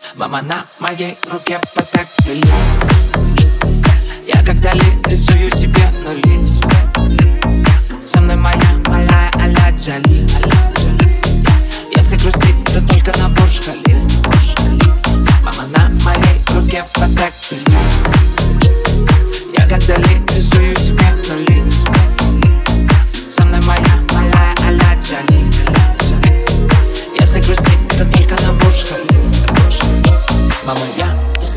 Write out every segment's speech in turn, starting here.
Мама, на моей руке педофилия. Я как Дали рисую себе нули. Со мной моя малая а-ля Джоли. Если грустить, то только на Бурдж-Халиф. Мама, на моей руке педофилия. Я как Дали рисую себе нули. Со мной моя малая а-ля Джоли. Если грустить, то только на Бурдж-Халиф. Мама, я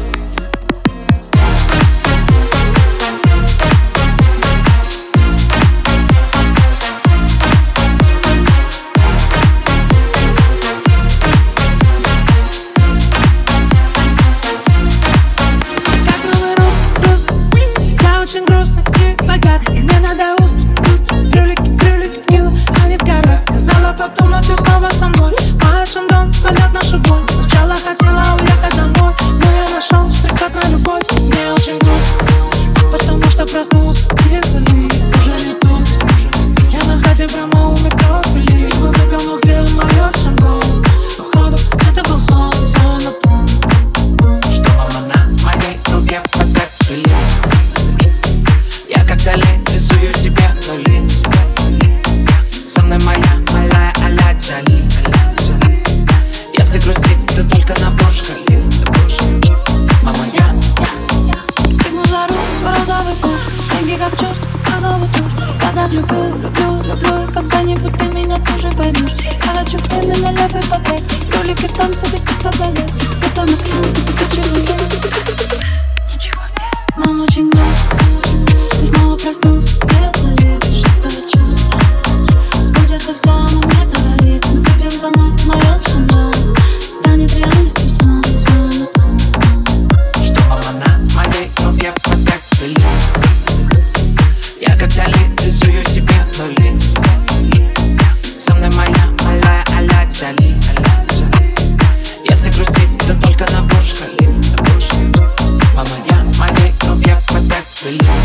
очень грустно и богато, и мне надо уснуть. Крюлики в Нилу, а не в горах. Сказала потом, но ты снова со мной. Мой шандон зовет нашу боль. Сначала хотела уехать домой, но я нашел штрих-код на любовь. Мне очень грустно, потому что проснулся и залит. Уже не туз. Я на хате прямо у метро пили. Выпил, но где мой шандон? Походу, это был сон, сон на том. Что мама на моей руке педофилия. Я как Дали рисую себе нули. Со мной моя малая а-ля Джоли. Если грустить, то только на Бурдж-Халиф. Мама, я прыгну за руль в розовый путь. Деньги как чувств, розовый тур. Я так люблю, люблю, люблю. И когда-нибудь ты меня тоже поймешь. Я хочу в теме на левый пакет. Кролики в танце, ты как-то балет. Это на клинике, ты хочу любить. Ничего нет. Нам очень грустно. Ты снова проснулся, я залит. Шестое чувство. Сбудется все, оно мне говорит. Мы выпьем за нас моё шандон. Станет реальностью сон, сон. что мама на моей руке педофилия. Я как Дали рисую себе нули. Со мной моя малая а-ля Джоли. Если грустить, то только на Бурдж-Халиф. Мама, я моей руке педофилия.